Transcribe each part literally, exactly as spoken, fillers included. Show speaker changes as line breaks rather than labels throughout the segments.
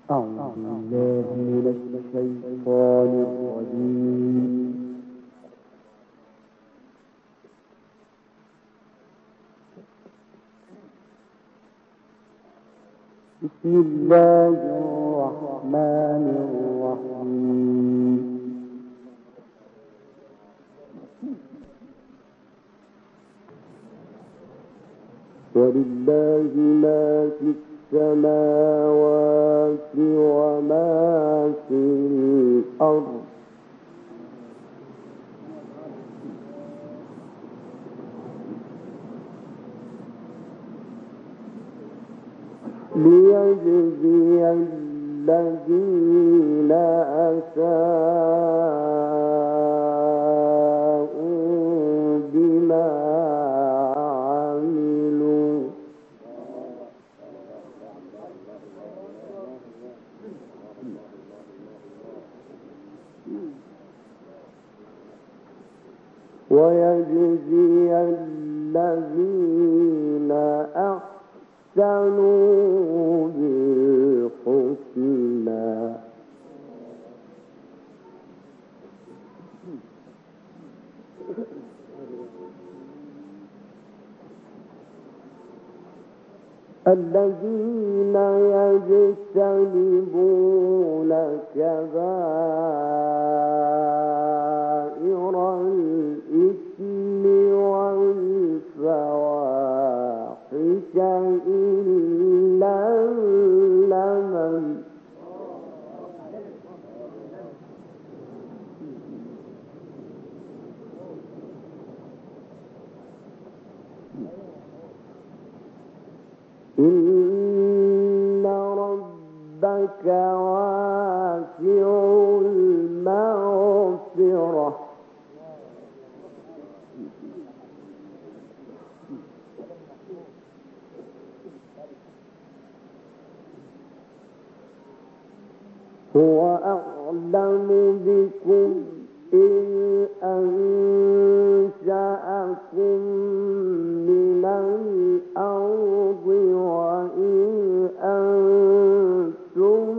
أعوذ بالله من الشيطان الرجيم. بسم الله الرحمن الرحيم. ولله ما في السماوات وما في الأرض ليجزي الذين أساءوا بما عملوا ويجزي الذين أحسنوا بالحسنى الذين يجتنبون كبائر الإثم والفواحش إلا اللمم إن ربك واسع المغفرة هو أعلم بكم إذ أنشأكم من الأرض وإذ أنتم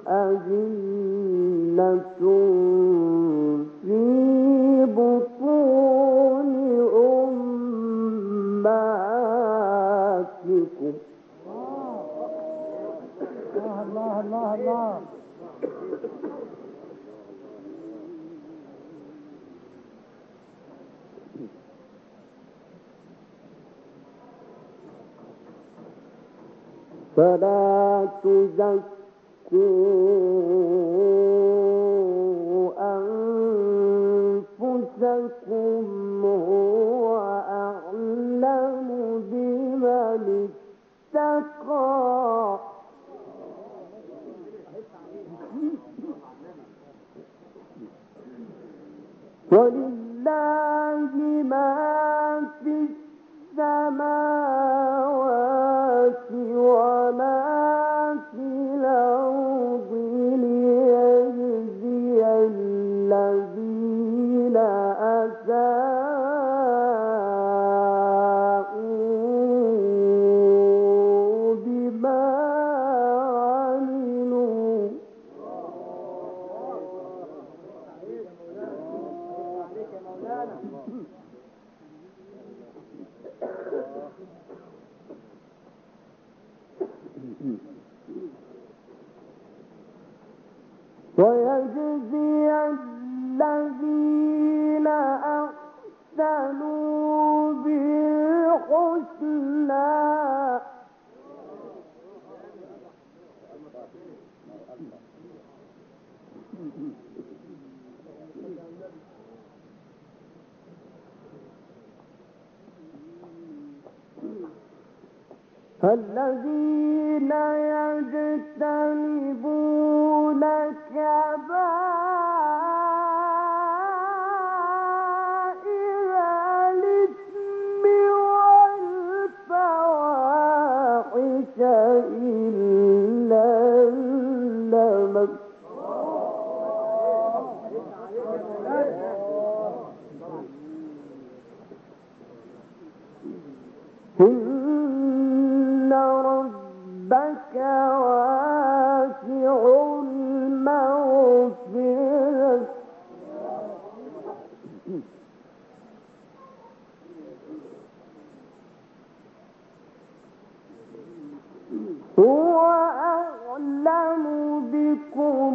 أجنة في بطون أمهاتكم. الله الله الله فلا تزكوا أنفسكم هو أعلم بمن اتقى ولله ما في السماوات وما في الأرض ليجزي الذين أساءوا بما عملوا ويجزي الذين أحسنوا بالحسنى الذين يجتنبون كبائر الإثم والفواحش إلا اللمم إن ربك واسع المغفرة هو أعلم بكم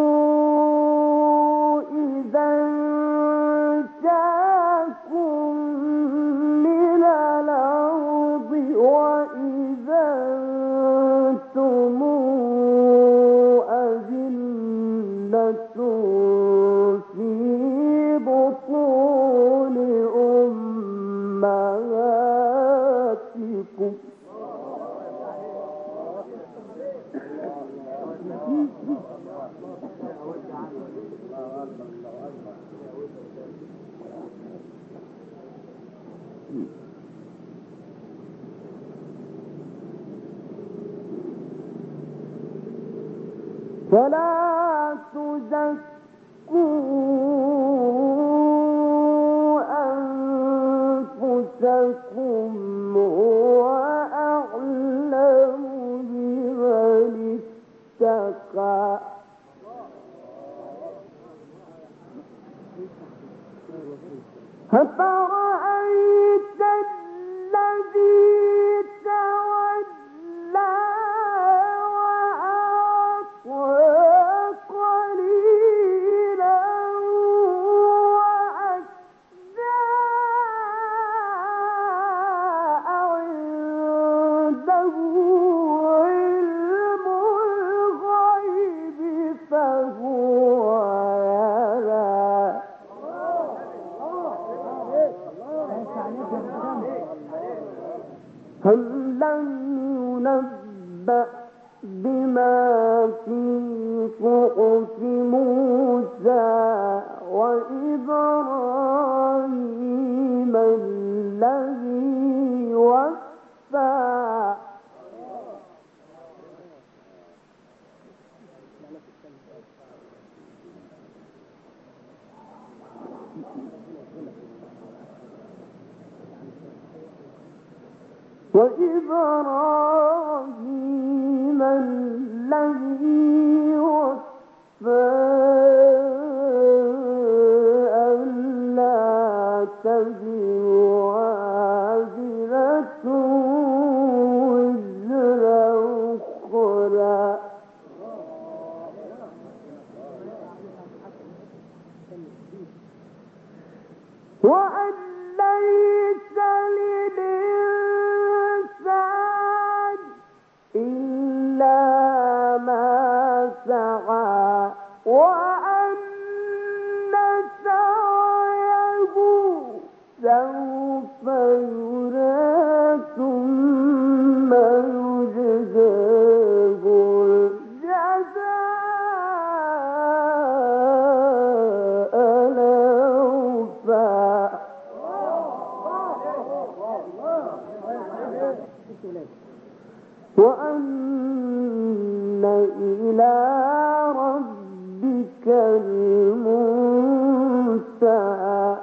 إذا انشأكم من الأرض وإذا أنتم أجنة في بطون أمهاتكم فلا تزكوا أنفسكم هو أعلم بمن اتقى أفرأيت الذي تولى وأعطى قليلا وأكدى عنده علم الغيب فهو يرى هل لم ينبأ بما في صحف موسى وإبراهيم الذي وفى وإبراهيم الذي وفى ألا تزر وازرة وزر أخرى وأن ليس للإنسان إلا ما سعى وأن سعيه سوف يرى ثم يجزاه الجزاء الأوفى وأن إلى ربك المنتهى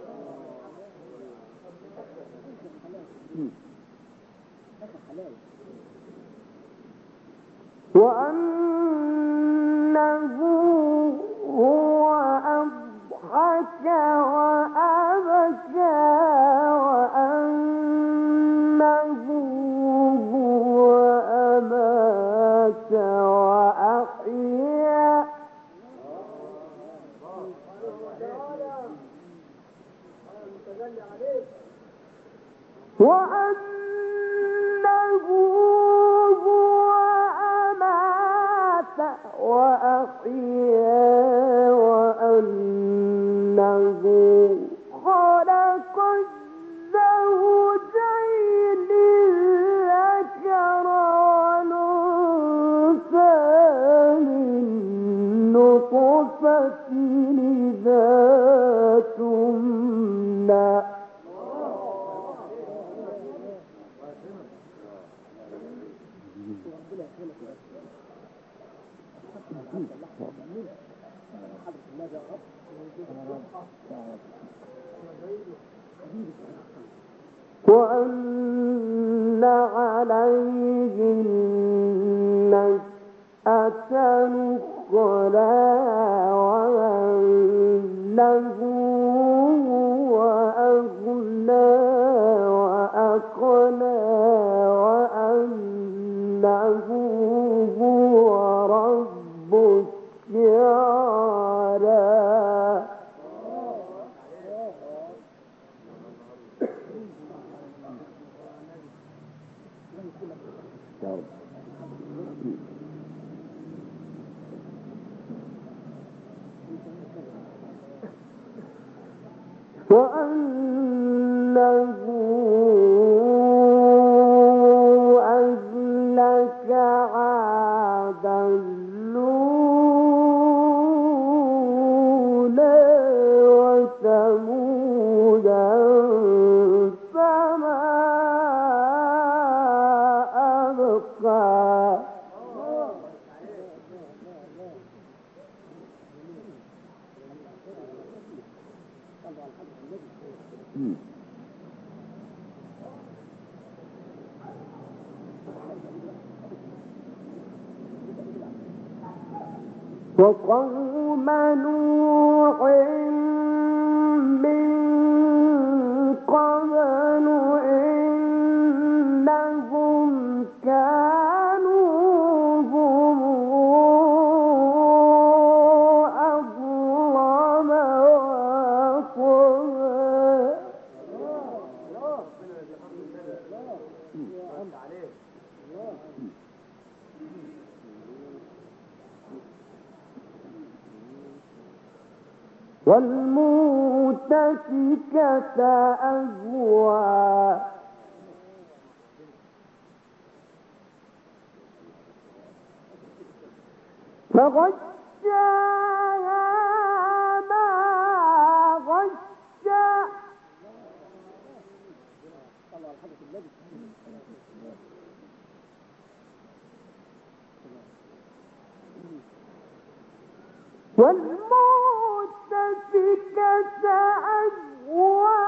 وأنه هو أضحك وأبكى وأنه هو أمات وأحيا وأنه هو أمات وأحيا وأنه خلق الزوجين الذكر والأنثى من نطفة إذا تمنى وأن عليه نشأة الأخرى وأنه هو أغنى وأقنى وأنه هو رب الشعرى. وأنه أهلك عادا الأولى وثمودا فما أبقى. وقوم نوح من قبل إنهم كانوا هم أظلم وأطغى. والمؤتفكة أهوى فغشاها ما غشى. والمؤتفكة أهوى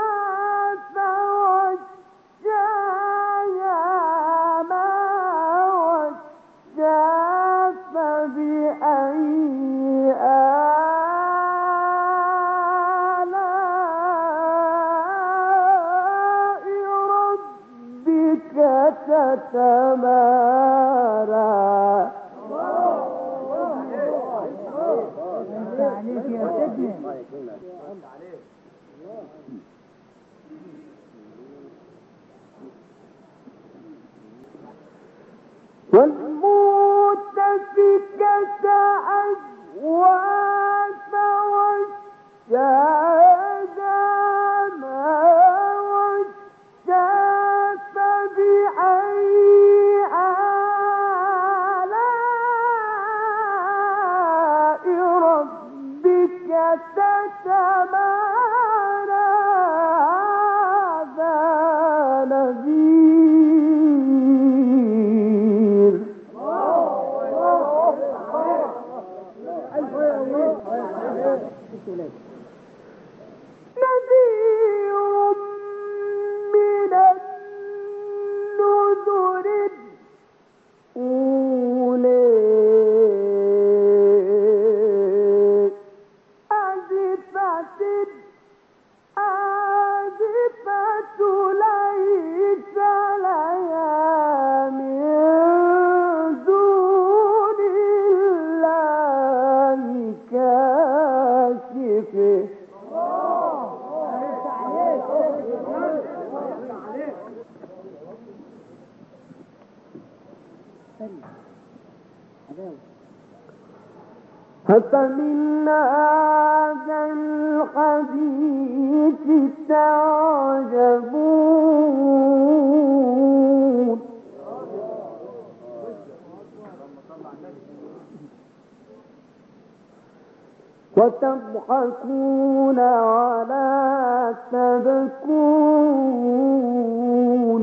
فغشاها ما غشى فبأي آلاء ربك تتمارى. عليك يا سيدنا. والمؤتفكة أهوى فغشاها ما غشى فبأي آلاء ربك تتمارى. هذا نذير. نذير من النذر الأولى آزفة آزفة ليس لها من دون الله كاشفة. أفمن هذا الحديث تعجبون وتضحكون ولا تبكون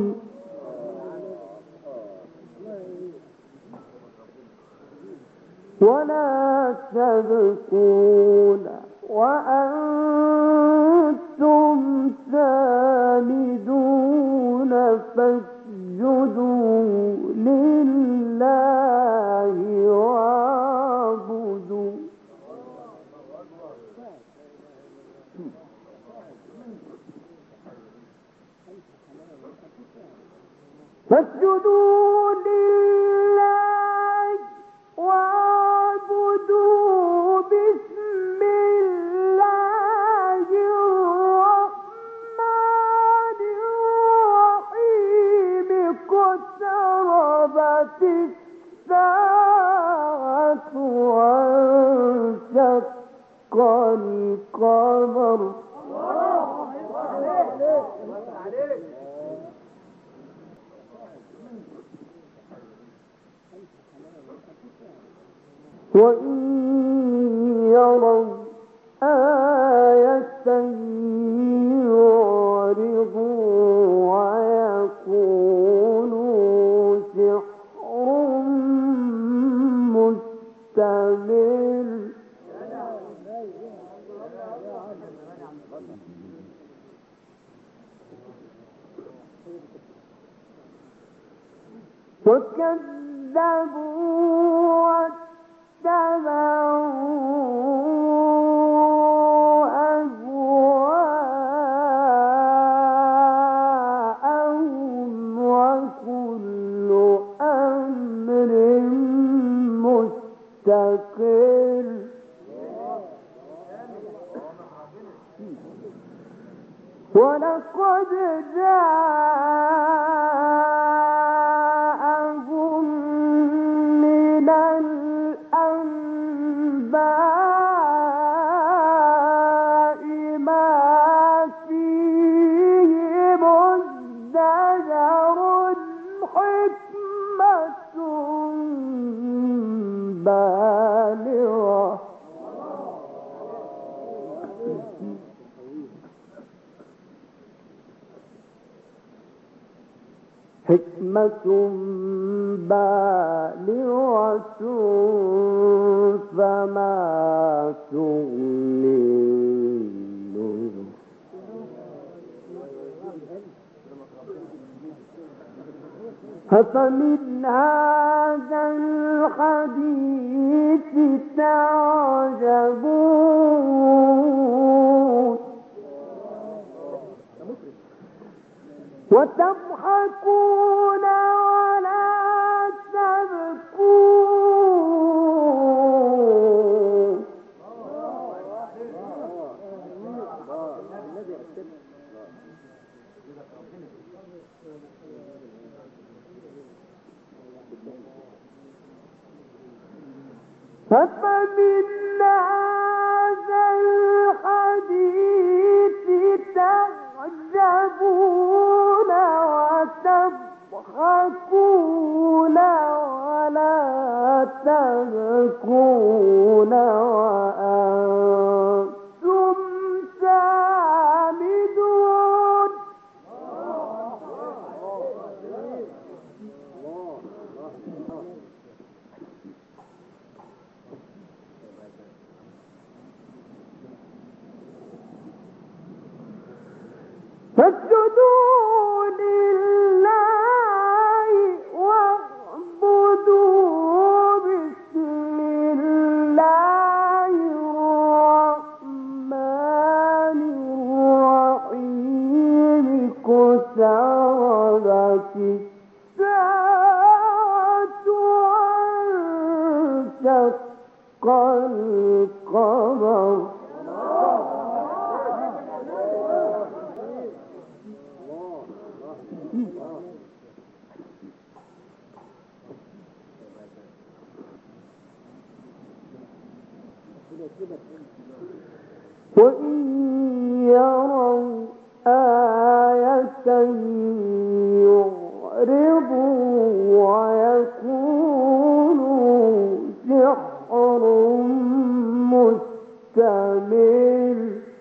ولا تبكون وأنتم سامدون فاسجدوا لله فاسجدوا لله واعبدوا باسم الله الرحمن الرحيم اقتربت الساعة وانشق القمر وإن يروا آية يعرضوا ويقولوا سحر مستمر وكذبوا واتبعوا أهواءهم وكل أمر مستقر ولقد جاءهم من الأنباء ما فيه مزدجر حكمة بالغة حكمة بالغة فما تغني النذر أفمن هذا الحديث تعجبون وتضحكون ولا تبكون أفمن هذا الحديث تعجبون وتضحكون ولا تبكون وأنتم سامدون فاسجدوا لله واعبدوا باسم الله الرحمن الرحيم اقتربت الساعة وانشق القمر وإن يروا آية يعرضوا ويقولوا سحر مستمر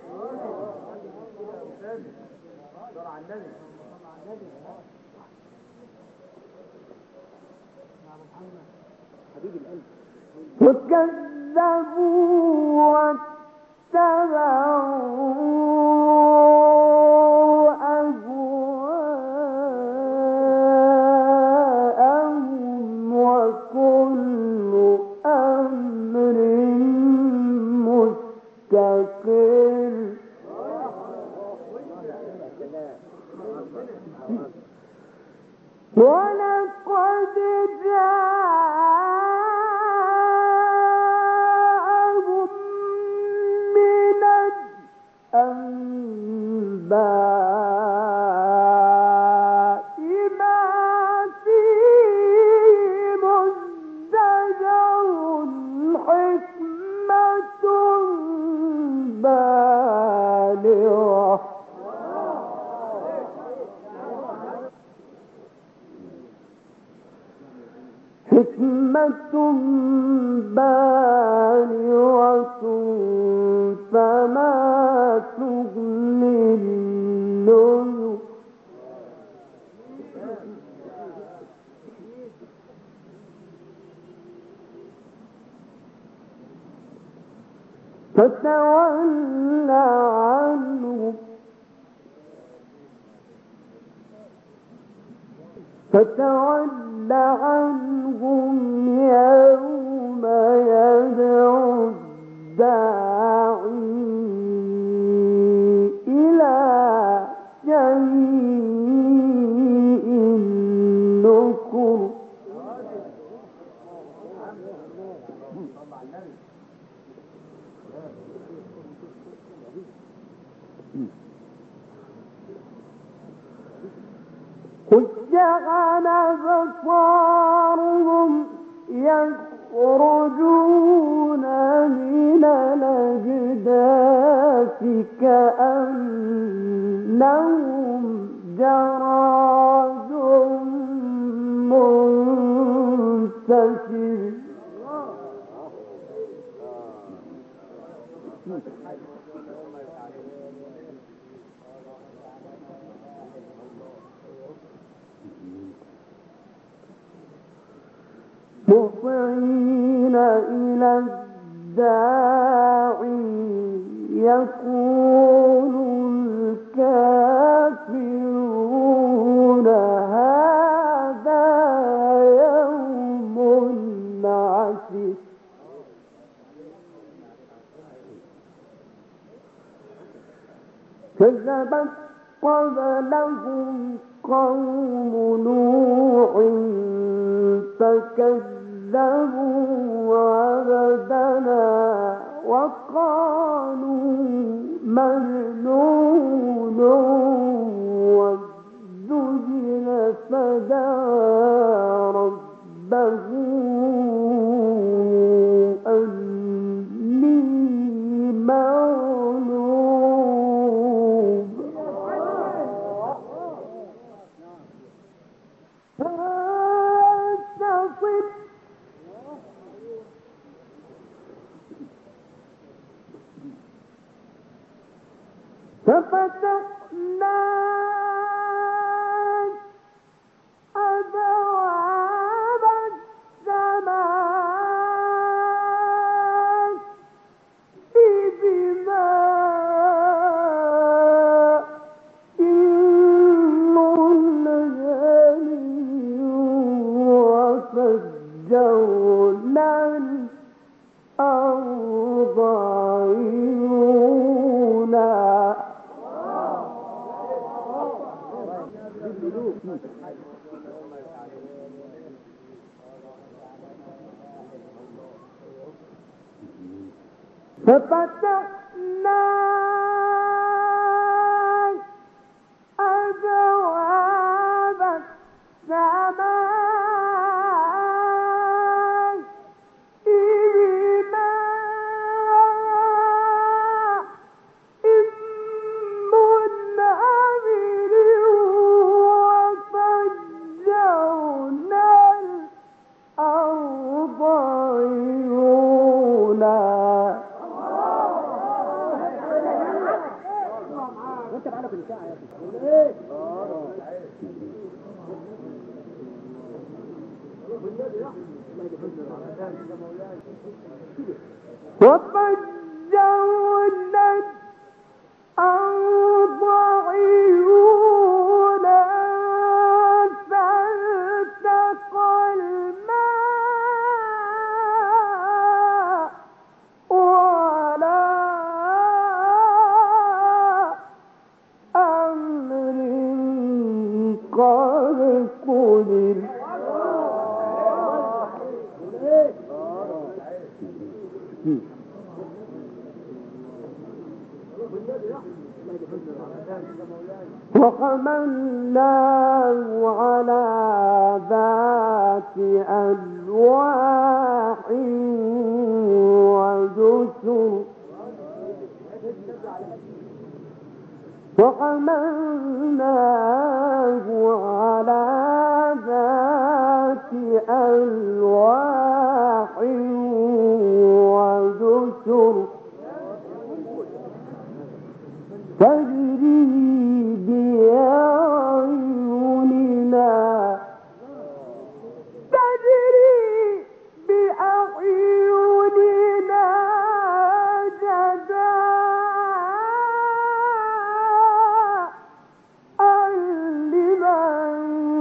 وكذبوا واتبعوا أهواءهم وكل أمر مستقر ولا بالغة فما تغني النذر فتول عنهم فتول عنهم يوم يدعو الداعي إلى شيء نكر خشعن أبصارهم يخرجون من الأجداث كأنهم جراد منتشر مهطعين إلى الداعي يقول الكافرون هذا يوم عسير كذبت قبلهم قوم نوح فكذبوا عبدنا وقالوا مجنون وازدجر فدعا ربه أني مغلوب فانتصر ففتحنا أبواب السماء بماء منهمر وفجرنا الأرض عيونا ففتحنا أبواب السماء بماء منهمر وفجرنا الأرض عيونا وانت معانا في الساعة يا اخي وفجرنا الأرض عيونا فالتقى الماء وعلى أمر قد قدر وحملناه على ذات ألواح ودسر وحملناه على ذات ألواح تجري بأعيننا تجري بأعيننا جزاء لمن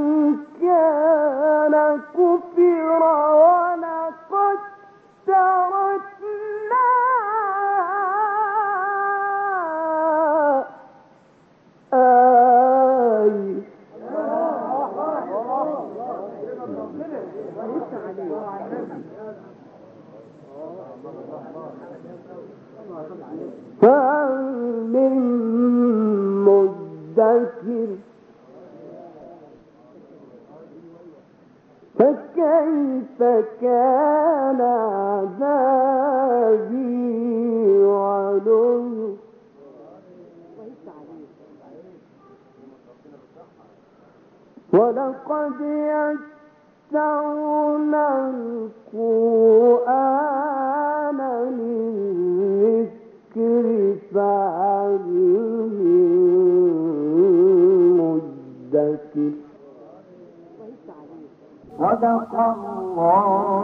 كان كفر ولقد تركنا آية فهل من مدكر فكيف كان عذابي ونذر ولقد يسرنا القرآن للذكر فهل من مدكر صدق الله